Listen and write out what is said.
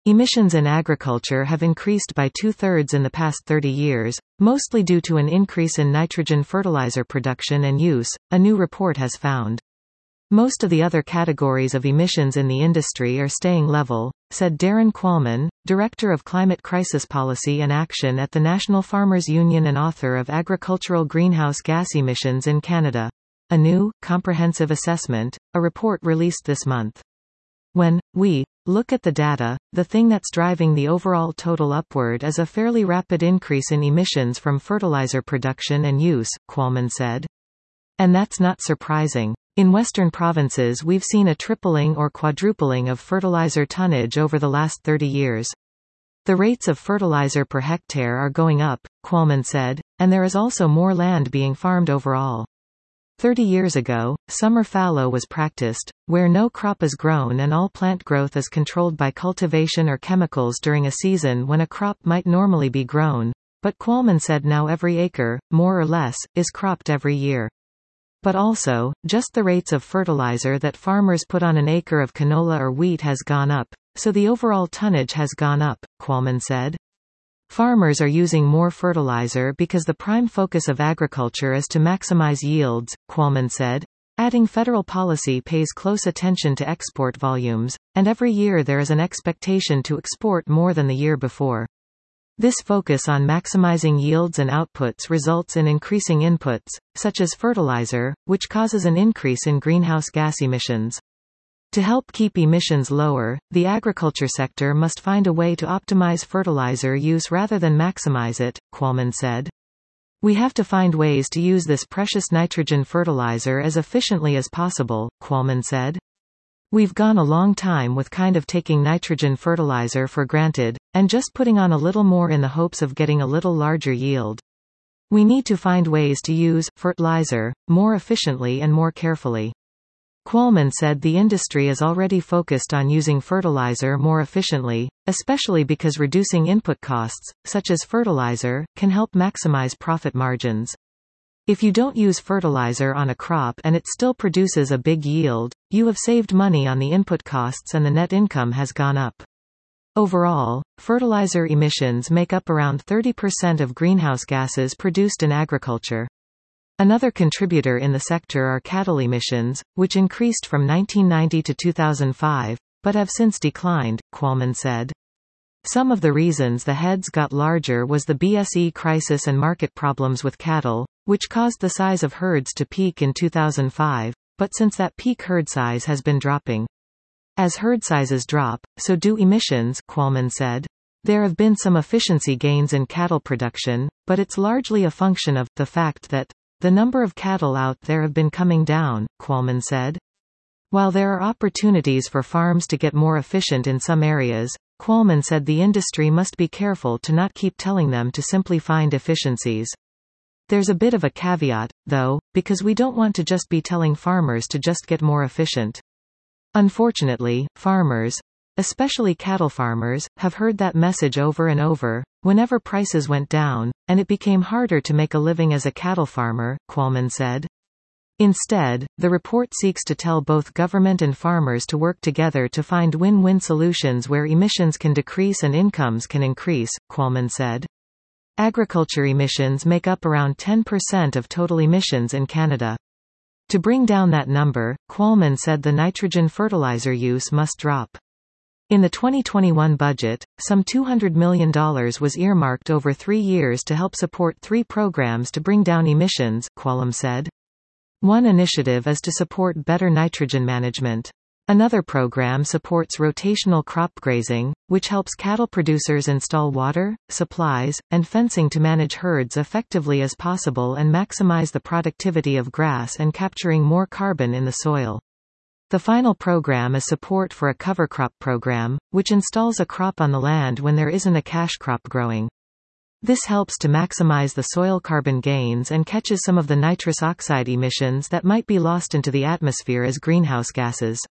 Emissions in agriculture have increased by two-thirds in the past 30 years, mostly due to an increase in nitrogen fertilizer production and use, a new report has found. Most of the other categories of emissions in the industry are staying level, said Darren Qualman, Director of Climate Crisis Policy and Action at the National Farmers Union and author of Agricultural Greenhouse Gas Emissions in Canada. A new, comprehensive assessment, a report released this month. When we look at the data, the thing that's driving the overall total upward is a fairly rapid increase in emissions from fertilizer production and use, Qualman said. And that's not surprising. In western provinces we've seen a tripling or quadrupling of fertilizer tonnage over the last 30 years. The rates of fertilizer per hectare are going up, Qualman said, and there is also more land being farmed overall. 30 years ago, summer fallow was practiced, where no crop is grown and all plant growth is controlled by cultivation or chemicals during a season when a crop might normally be grown, but Qualman said now every acre, more or less, is cropped every year. But also, just the rates of fertilizer that farmers put on an acre of canola or wheat has gone up, so the overall tonnage has gone up, Qualman said. Farmers are using more fertilizer because the prime focus of agriculture is to maximize yields, Qualman said, adding federal policy pays close attention to export volumes, and every year there is an expectation to export more than the year before. This focus on maximizing yields and outputs results in increasing inputs, such as fertilizer, which causes an increase in greenhouse gas emissions. To help keep emissions lower, the agriculture sector must find a way to optimize fertilizer use rather than maximize it, Qualman said. We have to find ways to use this precious nitrogen fertilizer as efficiently as possible, Qualman said. We've gone a long time with kind of taking nitrogen fertilizer for granted, and just putting on a little more in the hopes of getting a little larger yield. We need to find ways to use fertilizer more efficiently and more carefully. Qualman said the industry is already focused on using fertilizer more efficiently, especially because reducing input costs, such as fertilizer, can help maximize profit margins. If you don't use fertilizer on a crop and it still produces a big yield, you have saved money on the input costs and the net income has gone up. Overall, fertilizer emissions make up around 30% of greenhouse gases produced in agriculture. Another contributor in the sector are cattle emissions, which increased from 1990 to 2005, but have since declined, Qualman said. Some of the reasons the heads got larger was the BSE crisis and market problems with cattle, which caused the size of herds to peak in 2005, but since that peak herd size has been dropping. As herd sizes drop, so do emissions, Qualman said. There have been some efficiency gains in cattle production, but it's largely a function of the fact that the number of cattle out there have been coming down, Qualman said. While there are opportunities for farms to get more efficient in some areas, Qualman said the industry must be careful to not keep telling them to simply find efficiencies. There's a bit of a caveat, though, because we don't want to just be telling farmers to just get more efficient. Unfortunately, farmers, especially cattle farmers, have heard that message over and over, whenever prices went down, and it became harder to make a living as a cattle farmer, Qualman said. Instead, the report seeks to tell both government and farmers to work together to find win-win solutions where emissions can decrease and incomes can increase, Qualman said. Agriculture emissions make up around 10% of total emissions in Canada. To bring down that number, Qualman said the nitrogen fertilizer use must drop. In the 2021 budget, some $200 million was earmarked over 3 years to help support 3 programs to bring down emissions, Qualman said. One initiative is to support better nitrogen management. Another program supports rotational crop grazing, which helps cattle producers install water, supplies, and fencing to manage herds effectively as possible and maximize the productivity of grass and capturing more carbon in the soil. The final program is support for a cover crop program, which installs a crop on the land when there isn't a cash crop growing. This helps to maximize the soil carbon gains and catches some of the nitrous oxide emissions that might be lost into the atmosphere as greenhouse gases.